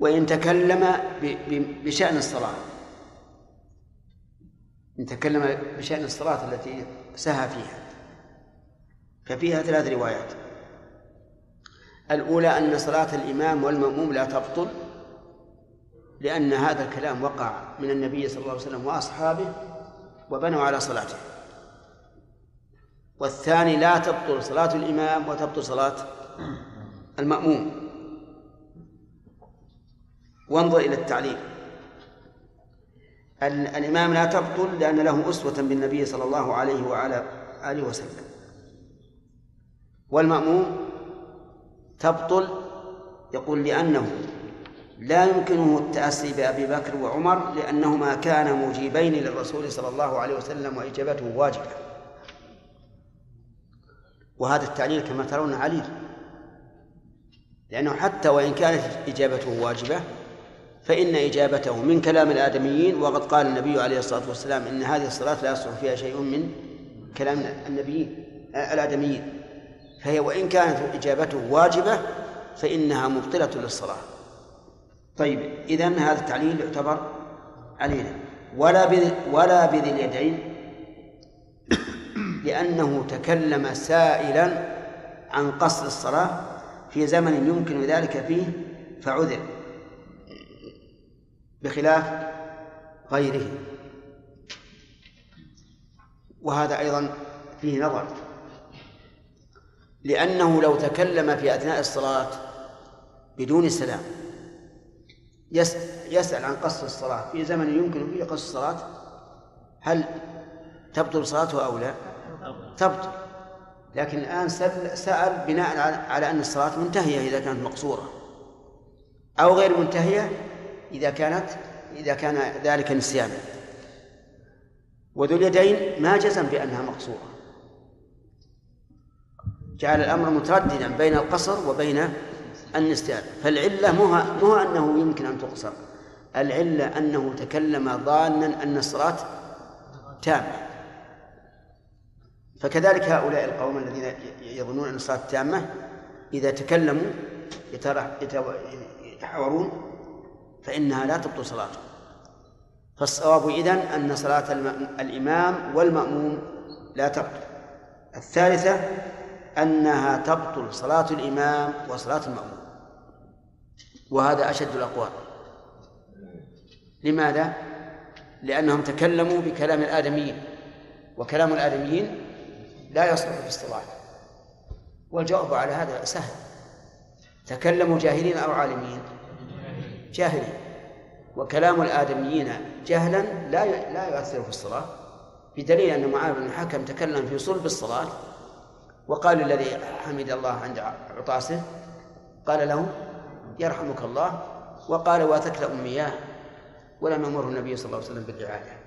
وإن تكلم بشأن الصلاة، إن تكلم بشأن الصلاة التي سهى فيها، ففيها 3 روايات. الأولى أن صلاة الإمام والمأموم لا تبطل، لأن هذا الكلام وقع من النبي صلى الله عليه وسلم وأصحابه وبنوا على صلاته. والثاني لا تبطل صلاة الإمام وتبطل صلاة المأموم. وانظر إلى التعليل. الإمام لا تبطل لأن له أسوة بالنبي صلى الله عليه وعلى آله وسلم. والمأموم تبطل، يقول لأنه لا يمكنه التأسي بأبي بكر وعمر لأنهما كانا مجيبين للرسول صلى الله عليه وسلم وإجابته واجبة. وهذا التعليل كما ترون عليل، لأنه حتى وإن كانت إجابته واجبة فإن إجابته من كلام الآدميين، وقد قال النبي عليه الصلاة والسلام إن هذه الصلاة لا يصلح فيها شيء من كلام الآدميين، فهي وإن كانت إجابته واجبة فإنها مبطلة للصلاة. طيب، إذن هذا التعليل يعتبر علينا. ولا بذي اليدين لأنه تكلم سائلا عن قصر الصلاة في زمن يمكن ذلك فيه فعذر، بخلاف غيره. وهذا أيضا فيه نظر، لأنه لو تكلم في أثناء الصلاة بدون سلام يسأل عن قصر الصلاة في زمن يمكن فيه قصر الصلاة، هل تبطل صلاته أو لا؟ تبطل. لكن الآن سأل بناء على أن الصلاة منتهية إذا كانت مقصورة، أو غير منتهية إذا كان ذلك نسيانا. وذو اليدين ما جزم بأنها مقصورة، جعل الأمر مترددا بين القصر وبين النسيان. فالعلة مو أنه يمكن أن تقصر، العلة أنه تكلم ظانا أن الصلاة تامة. فكذلك هؤلاء القوم الذين يظنون أن الصلاة تامة إذا تكلموا يتحاورون فإنها لا تبطل صلاته. فالصواب إذن أن صلاة الإمام والمأموم لا تبطل. الثالثة أنها تبطل صلاة الإمام وصلاة المأموم، وهذا أشد الأقوال. لماذا؟ لأنهم تكلموا بكلام الآدميين، وكلام الآدميين لا يصلح في الصلاة. والجواب على هذا سهل، تكلموا جاهلين أو عالمين؟ جاهلين. وكلام الآدميين جهلا لا يؤثر في الصلاة، بدليل أن معاذ بن الحكم تكلم في صلب الصلاة وقال الذي حمد الله عند عطاسه قال له يرحمك الله، وقال واتك لأمياه، ولم يأمره النبي صلى الله عليه وسلم بالإعادة.